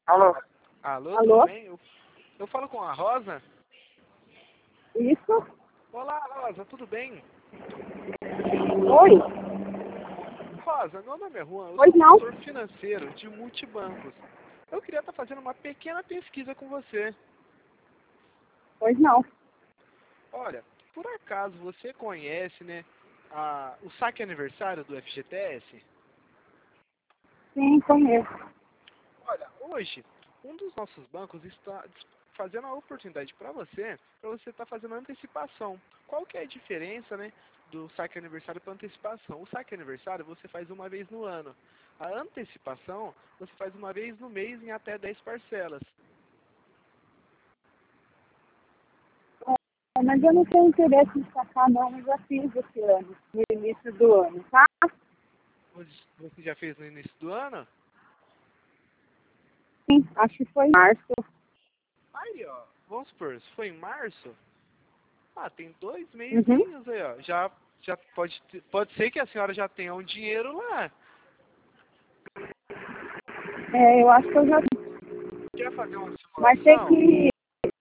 Alô? Alô, Alô? tudo bem? Eu falo com a Rosa? Isso? Olá, Rosa, tudo bem? Oi? Rosa, meu nome é Juan, eu Pois sou não? consultor financeiro de multibancos. Eu queria estar fazendo uma pequena pesquisa com você. Pois não. Olha, por acaso você conhece, né, o saque aniversário do FGTS? Sim, conheço. Olha, hoje, um dos nossos bancos está fazendo a oportunidade para você estar fazendo antecipação. Qual que é a diferença, né, do saque aniversário para antecipação? O saque aniversário você faz uma vez no ano. A antecipação você faz uma vez no mês em até 10 parcelas. Mas eu não tenho interesse em sacar não, eu já fiz esse ano, no início do ano, tá? Você já fez no início do ano? Sim, acho que foi em março. Aí, ó, vamos supor, se foi em março, tem 2 Uhum. mesinhos aí, ó. Já pode ser que a senhora já tenha um dinheiro lá. É, eu acho que eu já Quer fazer uma mas tem simulação? que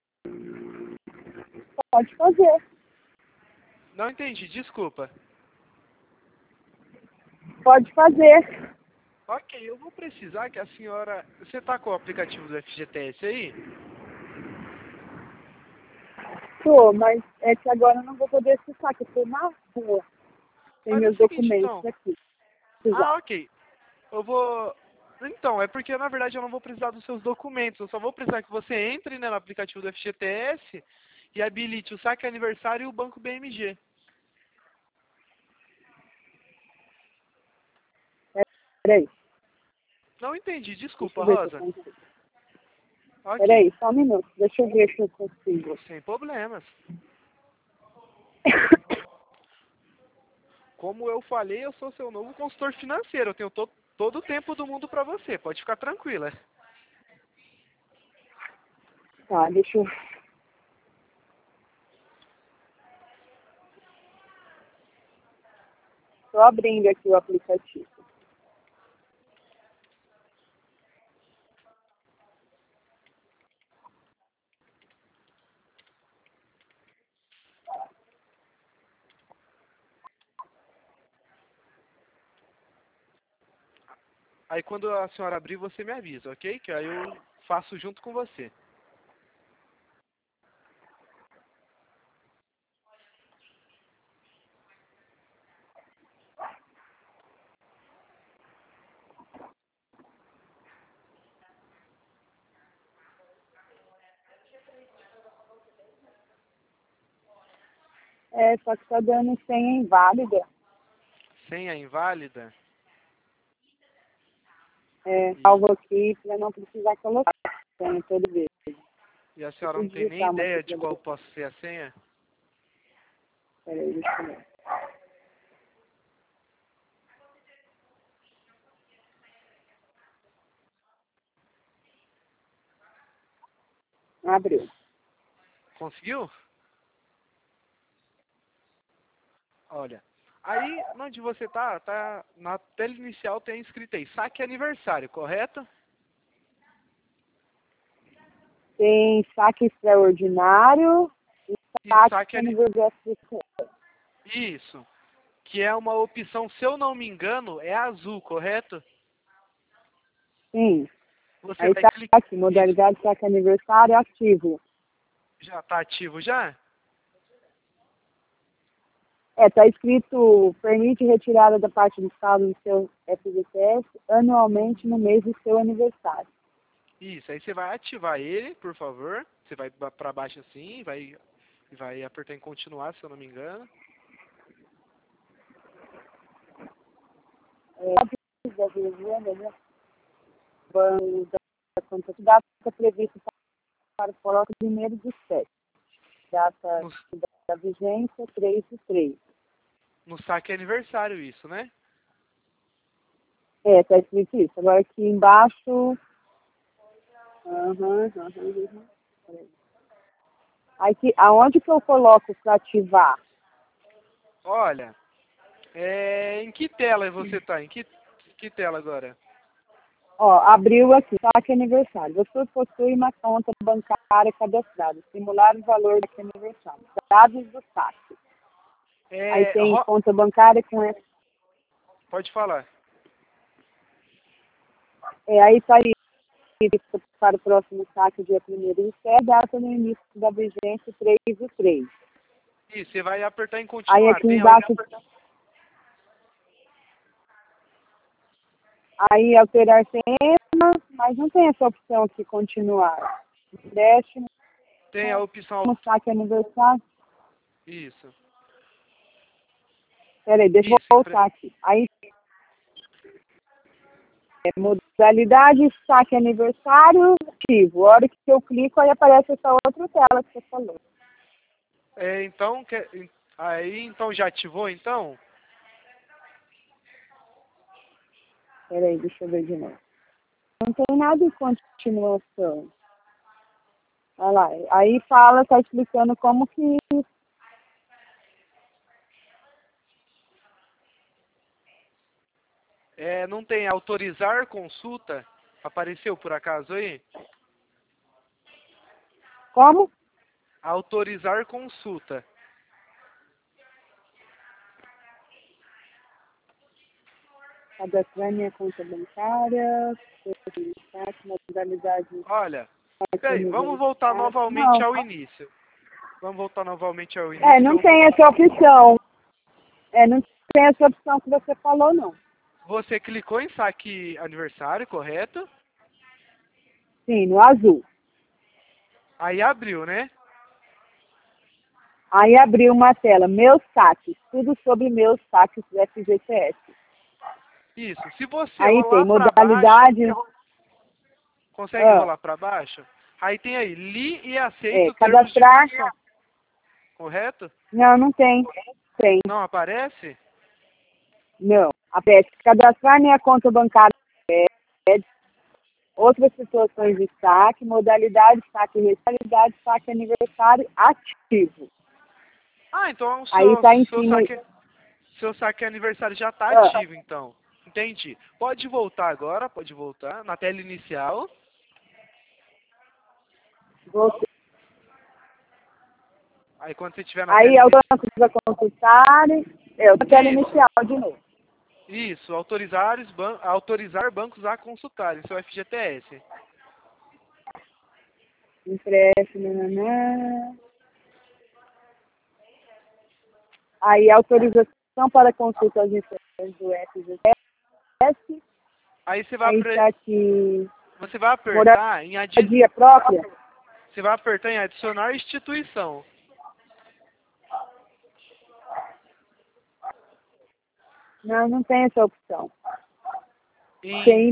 pode fazer. Não entendi, desculpa. Pode fazer. Ok, eu vou precisar que a senhora... Você tá com o aplicativo do FGTS aí? Tô, mas é que agora eu não vou poder acessar, que eu tô na rua. Tem Faz o meus seguinte, documentos então. aqui. Precisar. Ok. Eu vou... Então, é porque na verdade eu não vou precisar dos seus documentos. Eu só vou precisar que você entre, né, no aplicativo do FGTS e habilite o saque aniversário e o Banco BMG. Peraí, Não entendi, deixa desculpa, eu ver se eu Rosa. consigo. Ok, Peraí, só um minuto. Deixa eu ver se eu consigo. sem problemas. Como eu falei, eu sou seu novo consultor financeiro. Eu tenho todo o tempo do mundo para você. Pode ficar tranquila. Tá, deixa eu... Tô abrindo aqui o aplicativo. Aí quando a senhora abrir, você me avisa, ok? Que aí eu faço junto com você. É, só que tá dando senha inválida. Senha inválida? É, E, salvo aqui pra não precisar colocar senha toda vez. e a Deixa senhora eu não tem nem digitar uma aqui ideia de pra qual você. possa ser a senha? Peraí, deixa eu ver. Abriu. Conseguiu? Olha. Aí, onde você tá na tela inicial tem escrito aí, saque aniversário, correto? Tem saque extraordinário e E saque saque a nível de FCC. Isso. Que é uma opção, se eu não me engano, é azul, correto? Sim. Você Aí vai tá clicar. aqui, Isso. modalidade saque aniversário ativo. Já tá ativo já? É, tá escrito, permite retirada da parte do saldo do seu FGTS anualmente no mês do seu aniversário. Isso. Aí você vai ativar ele, por favor. Você vai para baixo assim, vai apertar em continuar, se eu não me engano. É, da Virgínia, né? Banco da conta data prevista para o coloque 1º/7. Data No, da vigência 3/3. no saque aniversário isso, né? É, tá escrito isso. Agora aqui embaixo. Aham. Peraí. Aqui, aonde que eu coloco para ativar? Olha, em que tela você tá? Em que tela agora? Ó, abriu aqui, saque aniversário. Você possui uma conta bancária cadastrada. Simular o valor do saque aniversário. Dados do saque. Aí É, tem conta bancária com essa. pode falar. Aí tá aí para o próximo saque, dia 1º de setembro, data no início da vigência 3/3. Isso, você vai apertar em Aí continuar. aqui Tem embaixo, aí alterar tema, mas não tem essa opção aqui, continuar. Empréstimo, tem a opção. saque aniversário. Isso. Peraí, deixa eu Isso, voltar aqui. Aí, modalidade, saque aniversário, ativo. A hora que eu clico, aí aparece essa outra tela que você falou. Então, aí então já ativou então? Peraí, deixa eu ver de novo. Não tem nada em continuação. Olha lá, aí fala, tá explicando como que... Não tem autorizar consulta? Apareceu por acaso aí? Como? Autorizar consulta. Cadastrar minha conta bancária, saque, modalidade... Olha, saque peraí, vamos voltar aniversário. novamente Não, ao início. Vamos voltar novamente ao início. não tem essa opção. Não tem essa opção que você falou, não. Você clicou em saque aniversário, correto? Sim, no azul. Aí abriu, né? Aí abriu uma tela, meus saques, tudo sobre meus saques do FGTS. Isso. Se você Aí tem rolar para baixo, modalidade, consegue rolar para baixo? Aí tem aí, li e aceito termos de cadastrar. condição. Correto? Não tem. Tem. Não aparece? Não. Aparece cadastrar minha conta bancária, outras situações de saque, modalidade, saque mensalidade, saque aniversário ativo. Então Aí tá em seu cima. seu saque aniversário já está Ah, ativo, então. Entendi. Pode voltar agora, pode voltar na tela inicial. você. Aí quando você estiver na tela Aí é o inicial. banco precisa consultar. Eu tela inicial de novo. Isso, autorizar bancos a consultarem seu FGTS. Empréstimo, nanã. Aí autorização para consulta às informações do FGTS. Aí Aí está aqui você vai apertar em moradia própria. você vai apertar em adicionar instituição. Não tem essa opção. Tem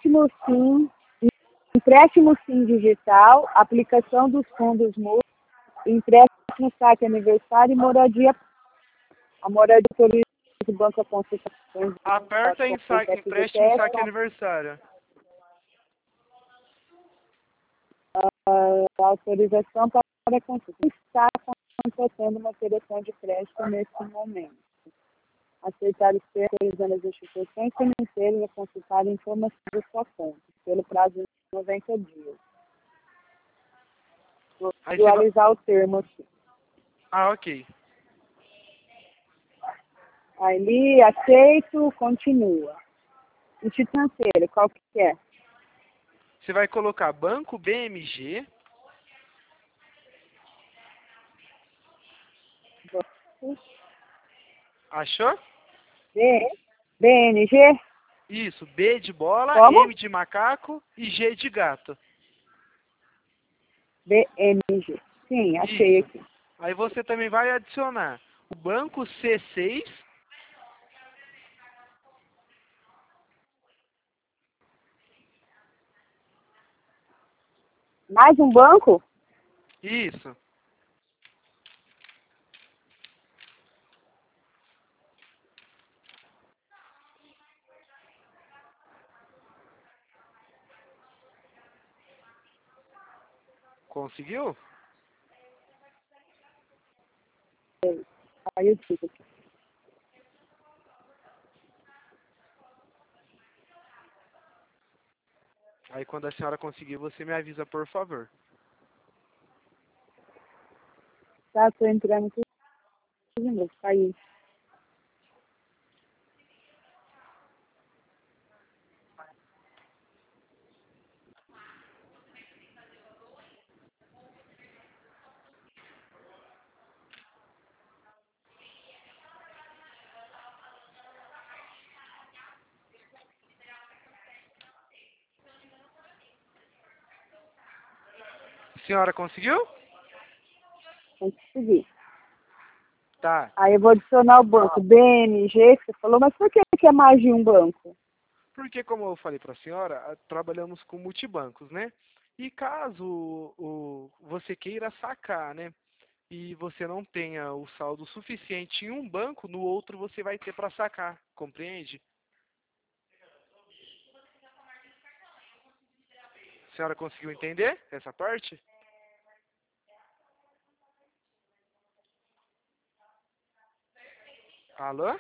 empréstimo sim digital, aplicação dos fundos mútuos, empréstimo saque aniversário e moradia. A moradia autoriza o banco a consultações Aperta em empréstimo FGTS, saque aniversário. a autorização para consulta. Está acontecendo uma operação de crédito nesse momento. Aceitar os termos autorizando as instituições financeiras a consultar informações da sua conta, pelo prazo de 90 dias. Vou visualizar o termo aqui. Ok. Ali, aceito, continua. Instituição financeira, qual que é? Você vai colocar Banco BMG. Achou? BNG? Isso, B de bola, Como? M de macaco e G de gato. BMG. Sim, achei Isso. aqui. Aí você também vai adicionar o banco C6. Mais um banco? Isso. Conseguiu? Aí eu digo. Aí quando a senhora conseguir, você me avisa, por favor. Tá, tô entrando aqui de novo, caiu. Senhora conseguiu? Consegui. Tá. Aí eu vou adicionar o banco BMG, que você falou, mas por que é mais de um banco? Porque, como eu falei para a senhora, trabalhamos com multibancos, né? E caso você queira sacar, né? E você não tenha o saldo suficiente em um banco, no outro você vai ter para sacar, compreende? A senhora conseguiu entender essa parte? Alô?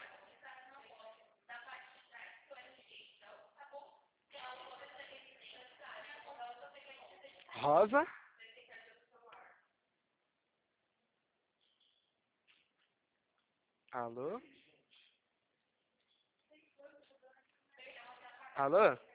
Rosa? Alô? Alô?